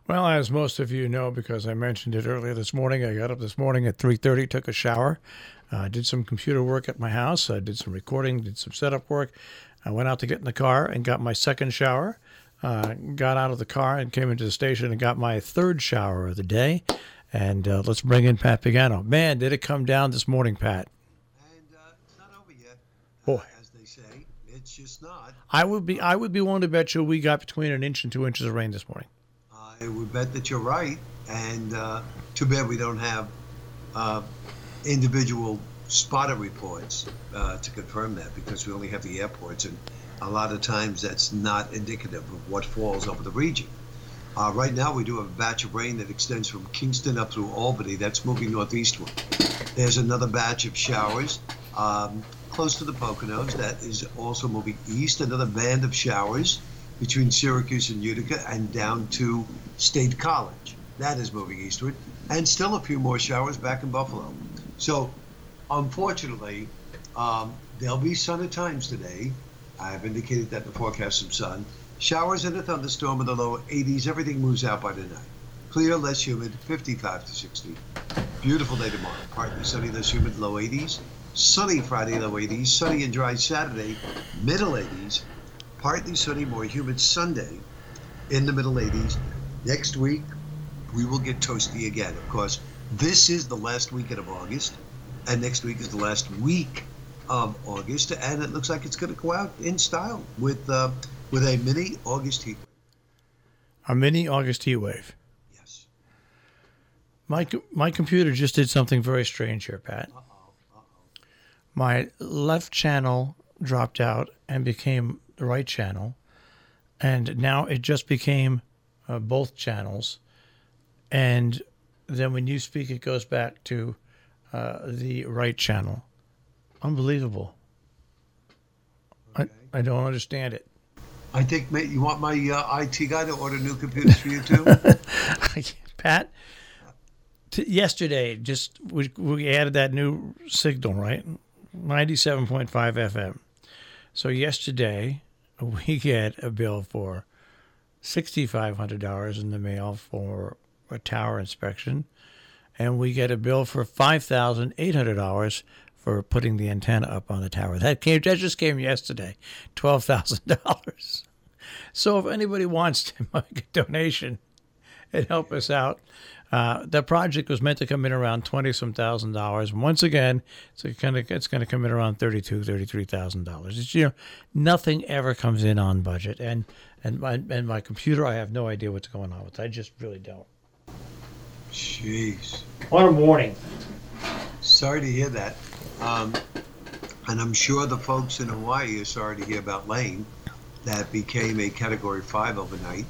Well, as most of you know, because I mentioned it earlier this morning, I got up this morning at 3:30, took a shower, did some computer work at my house, did some recording, did some setup work. I went out to get in the car and got my second shower. Got out of the car and came into the station and got my third shower of the day. And let's bring in Pat Pagano. Man, did it come down this morning, Pat? And it's not over yet, Boy, as they say. It's just not. I would be willing to bet you we got between an inch and 2 inches of rain this morning. I would bet that you're right. And too bad we don't have uh, individual spotter reports to confirm that, because we only have the airports. And a lot of times that's not indicative of what falls over the region. Right now, we do have a batch of rain that extends from Kingston up through Albany. That's moving northeastward. There's another batch of showers close to the Poconos that is also moving east. Another band of showers between Syracuse and Utica and down to State College. That is moving eastward. And still a few more showers back in Buffalo. So, unfortunately, there'll be sun at times today. I've indicated that in the forecast, some sun. Showers and a thunderstorm in the low 80s. Everything moves out by the night. Clear, less humid, 55 to 60. Beautiful day tomorrow. Partly sunny, less humid, low 80s. Sunny Friday, low 80s. Sunny and dry Saturday, middle 80s. Partly sunny, more humid Sunday in the middle 80s. Next week, we will get toasty again. Of course, this is the last weekend of August, and next week is the last week of August, and it looks like it's going to go out in style with a mini August heat wave. A mini August heat wave. Yes. My computer just did something very strange here, Pat. My left channel dropped out and became the right channel, and now it just became both channels. And then when you speak, it goes back to the right channel. Unbelievable. Okay. I don't understand it. I think, mate, you want my IT guy to order new computers for you too? Pat, yesterday, just we added that new signal, right? 97.5 FM. So yesterday, we get a bill for $6,500 in the mail for a tower inspection, and we get a bill for $5,800 for putting the antenna up on the tower. That just came yesterday, $12,000. So if anybody wants to make a donation and help us out, the project was meant to come in around $20-some thousand. Once again, it's going to come in around $33,000. It's, nothing ever comes in on budget, and my computer, I have no idea what's going on with it. I just really don't. Jeez. What a morning. Sorry to hear that. And I'm sure the folks in Hawaii are sorry to hear about Lane. That became a Category 5 overnight.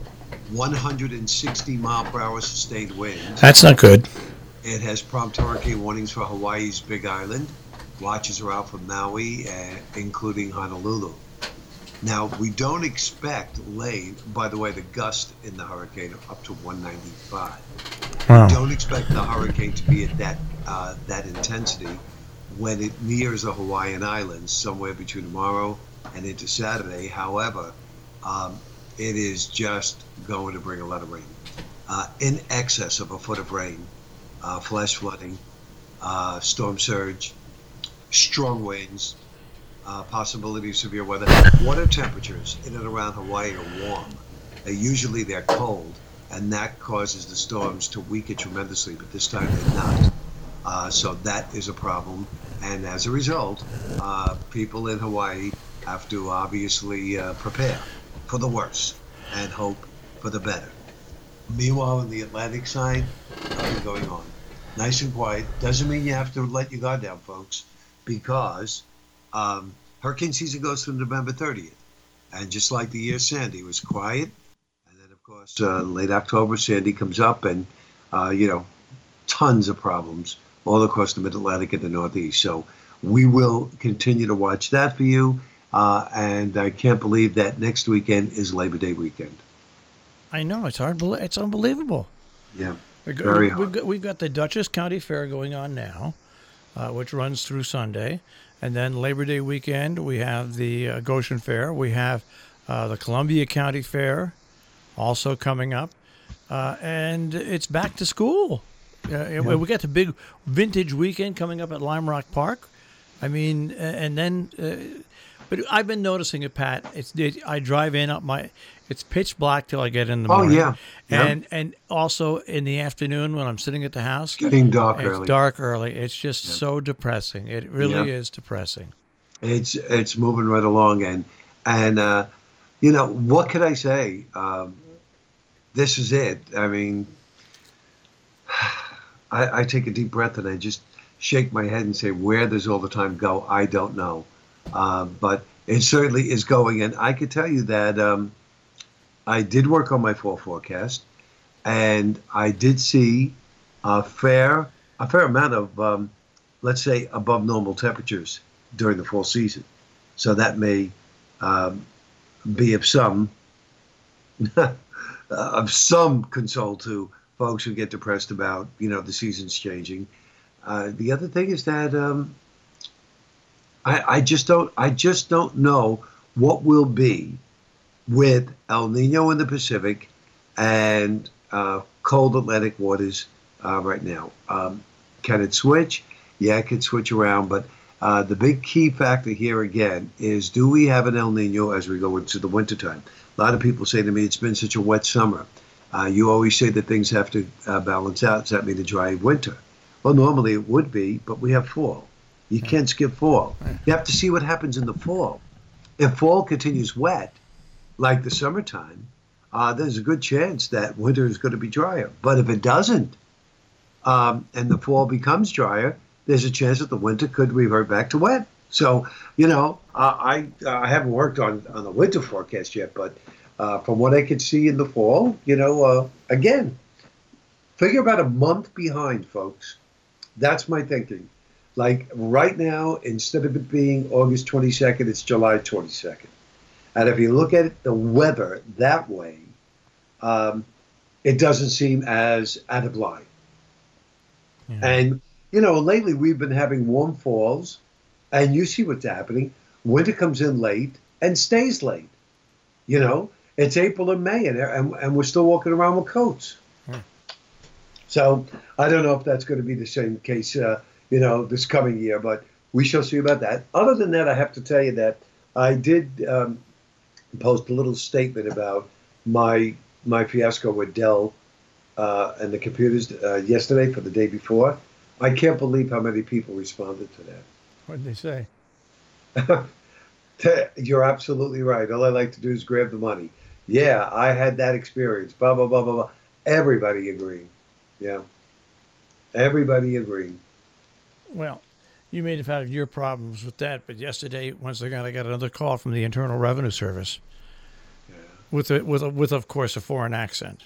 160 mile per hour sustained winds. That's not good. It has prompt hurricane warnings for Hawaii's Big Island. Watches are out for Maui, including Honolulu. Now, we don't expect Lane, by the way, the gust in the hurricane are up to 195. Wow. We don't expect the hurricane to be at that intensity when it nears the Hawaiian Islands, somewhere between tomorrow and into Saturday. However, it is just going to bring a lot of rain, in excess of a foot of rain, flash flooding, storm surge, strong winds, possibility of severe weather. Water temperatures in and around Hawaii are warm. Usually they're cold, and that causes the storms to weaken tremendously, but this time they're not. So that is a problem, and as a result, people in Hawaii have to obviously prepare for the worst and hope for the better. Meanwhile, on the Atlantic side, nothing going on. Nice and quiet. Doesn't mean you have to let your guard down, folks, because hurricane season goes through November 30th. And just like the year Sandy, it was quiet. And then, of course, late October, Sandy comes up and, tons of problems all across the Mid-Atlantic and the Northeast. So we will continue to watch that for you. And I can't believe that next weekend is Labor Day weekend. I know, it's hard. It's unbelievable. Yeah, very hard. We've got the Dutchess County Fair going on now, which runs through Sunday. And then Labor Day weekend, we have the Goshen Fair. We have the Columbia County Fair also coming up. and it's back to school. We got the big vintage weekend coming up at Lime Rock Park. I mean, and then, but I've been noticing it, Pat. I drive in it's pitch black till I get in the morning. Oh yeah. And also in the afternoon when I'm sitting at the house, Getting dark it's early. dark early. It's just so depressing. It really is depressing. It's moving right along, and what could I say? This is it. I mean, I take a deep breath and I just shake my head and say, where does all the time go? I don't know. But it certainly is going. And I could tell you that I did work on my fall forecast, and I did see a fair amount of, let's say, above normal temperatures during the fall season. So that may be of some console to folks who get depressed about, the seasons changing. The other thing is that I just don't know what will be with El Nino in the Pacific and cold Atlantic waters right now. Can it switch? Yeah, it could switch around, but the big key factor here again is, do we have an El Nino as we go into the wintertime? A lot of people say to me, it's been such a wet summer. You always say that things have to balance out. Does that mean a dry winter? Well, normally it would be, but we have fall. You can't skip fall. You have to see what happens in the fall. If fall continues wet, like the summertime, there's a good chance that winter is going to be drier. But if it doesn't, and the fall becomes drier, there's a chance that the winter could revert back to wet. So, I haven't worked on the winter forecast yet, but from what I could see in the fall, again, figure about a month behind, folks. That's my thinking. Like right now, instead of it being August 22nd, it's July 22nd. And if you look at the weather that way, it doesn't seem as out of line. Yeah. And, lately we've been having warm falls, and you see what's happening. Winter comes in late and stays late. It's April and May, and we're still walking around with coats. So I don't know if that's going to be the same case, this coming year, but we shall see about that. Other than that, I have to tell you that I did post a little statement about my fiasco with Dell and the computers yesterday for the day before. I can't believe how many people responded to that. What did they say? You're absolutely right. All I like to do is grab the money. Yeah, I had that experience. Blah, blah, blah, blah, blah. Everybody agreeing. Yeah. Everybody agreeing. Well, you may have had your problems with that, but yesterday, once again, I got another call from the Internal Revenue Service with of course, a foreign accent.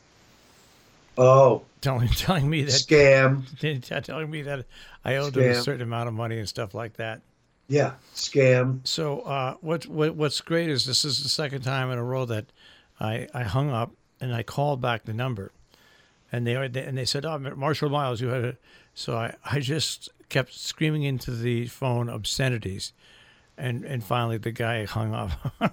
Oh. Telling me that. Scam. Telling me that I owed them a certain amount of money and stuff like that. Yeah, scam. So what's great is this is the second time in a row that I hung up and I called back the number, and they said, "Oh, Marshall Miles, you had it." So I just kept screaming into the phone obscenities, and finally the guy hung up.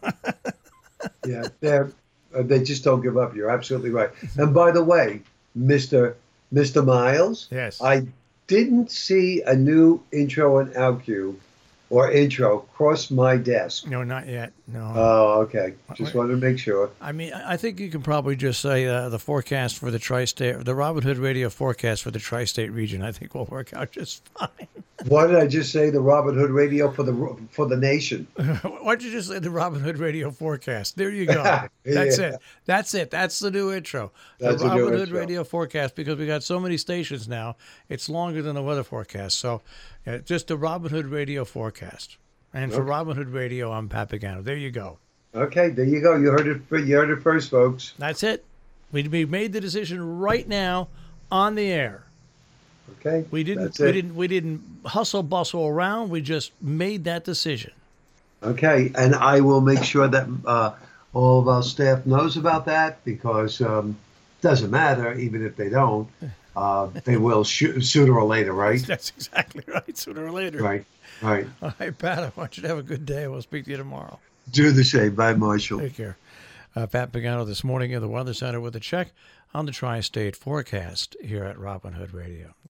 Yeah, they just don't give up. You're absolutely right. And by the way, Mr. Miles, yes, I didn't see a new intro and outcue or intro cross my desk. No, not yet. No. Oh, okay. Just wanted to make sure. I mean, I think you can probably just say the forecast for the tri-state, the Robin Hood Radio forecast for the tri-state region. I think will work out just fine. Why did I just say the Robin Hood Radio for the nation? Why don't you just say the Robin Hood Radio forecast? There you go. That's it. That's it. That's the new intro. The Robin Hood Radio forecast, because we got so many stations now, it's longer than the weather forecast. So just the Robin Hood Radio forecast. And for Robin Hood Radio, I'm Pat Pagano. There you go. Okay, there you go. You heard it first, folks. That's it. We made the decision right now on the air. Okay. We didn't hustle bustle around. We just made that decision. Okay, and I will make sure that all of our staff knows about that, because it doesn't matter, even if they don't. They will sooner or later, right? That's exactly right. Sooner or later. Right. All right, Pat, I want you to have a good day. We'll speak to you tomorrow. Do the same. Bye, Marshall. Take care. Pat Pagano this morning in the Weather Center with a check on the tri-state forecast here at Robin Hood Radio.